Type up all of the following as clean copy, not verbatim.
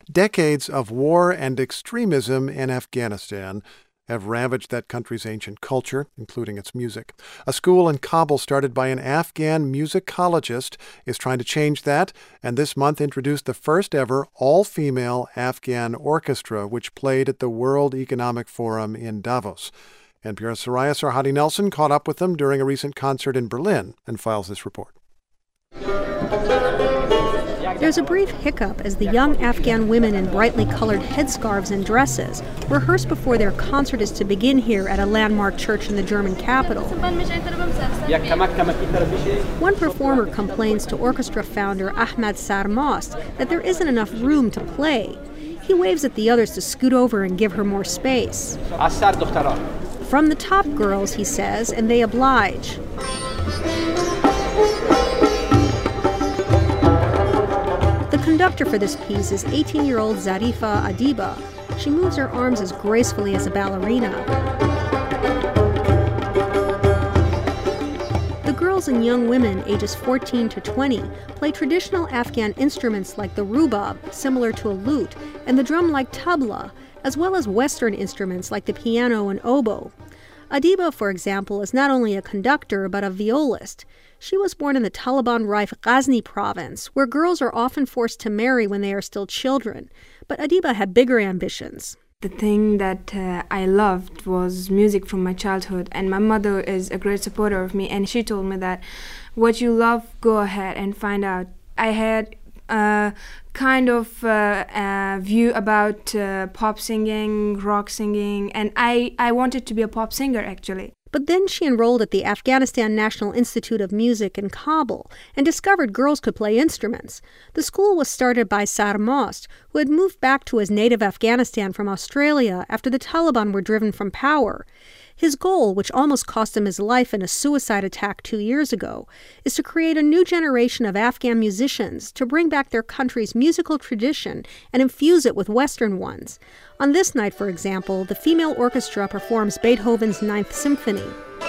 Decades of war and extremism in Afghanistan have ravaged that country's ancient culture, including its music. A school in Kabul started by an Afghan musicologist is trying to change that, and this month introduced the first ever all-female Afghan orchestra, which played at the World Economic Forum in Davos. NPR's Soraya Sarhadi Nelson caught up with them during a recent concert in Berlin and files this report. There's a brief hiccup as the young Afghan women in brightly colored headscarves and dresses rehearse before their concert is to begin here at a landmark church in the German capital. One performer complains to orchestra founder Ahmad Sarmast that there isn't enough room to play. He waves at the others to scoot over and give her more space. From the top girls, he says, and they oblige. The conductor for this piece is 18-year-old Zarifa Adiba. She moves her arms as gracefully as a ballerina. The girls and young women, ages 14 to 20, play traditional Afghan instruments like the rubab, similar to a lute, and the drum like tabla, as well as Western instruments like the piano and oboe. Adiba, for example, is not only a conductor, but a violist. She was born in the Taliban-rife Ghazni province, where girls are often forced to marry when they are still children. But Adiba had bigger ambitions. The thing that I loved was music from my childhood, and my mother is a great supporter of me, and she told me that what you love, go ahead and find out. I had a kind of view about pop singing, rock singing, and I wanted to be a pop singer, actually. But then she enrolled at the Afghanistan National Institute of Music in Kabul and discovered girls could play instruments. The school was started by Sarmast, who had moved back to his native Afghanistan from Australia after the Taliban were driven from power. His goal, which almost cost him his life in a suicide attack 2 years ago, is to create a new generation of Afghan musicians to bring back their country's musical tradition and infuse it with Western ones. On this night, for example, the female orchestra performs Beethoven's Ninth Symphony.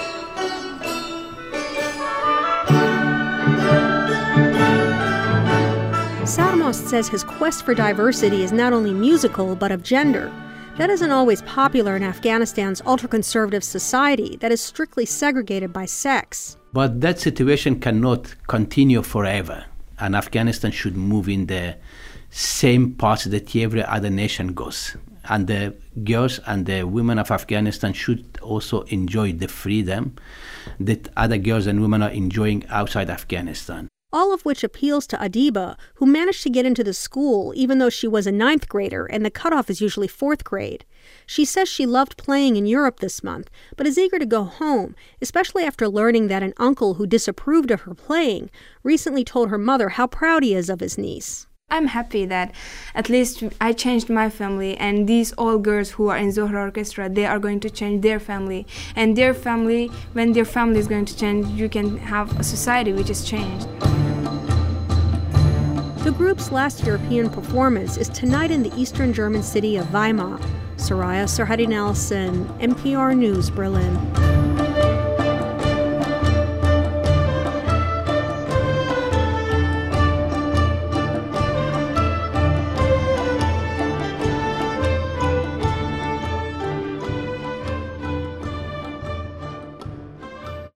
Sarmast says his quest for diversity is not only musical, but of gender. That isn't always popular in Afghanistan's ultra-conservative society that is strictly segregated by sex. But that situation cannot continue forever, and Afghanistan should move in the same path that every other nation goes. And the girls and the women of Afghanistan should also enjoy the freedom that other girls and women are enjoying outside Afghanistan. All of which appeals to Adiba, who managed to get into the school even though she was a 9th grader and the cutoff is usually 4th grade. She says she loved playing in Europe this month, but is eager to go home, especially after learning that an uncle who disapproved of her playing recently told her mother how proud he is of his niece. I'm happy that at least I changed my family, and these all girls who are in Zohra Orchestra, they are going to change their family. And their family, when their family is going to change, you can have a society which is changed. The group's last European performance is tonight in the eastern German city of Weimar. Soraya Sarhadi Nelson, NPR News, Berlin.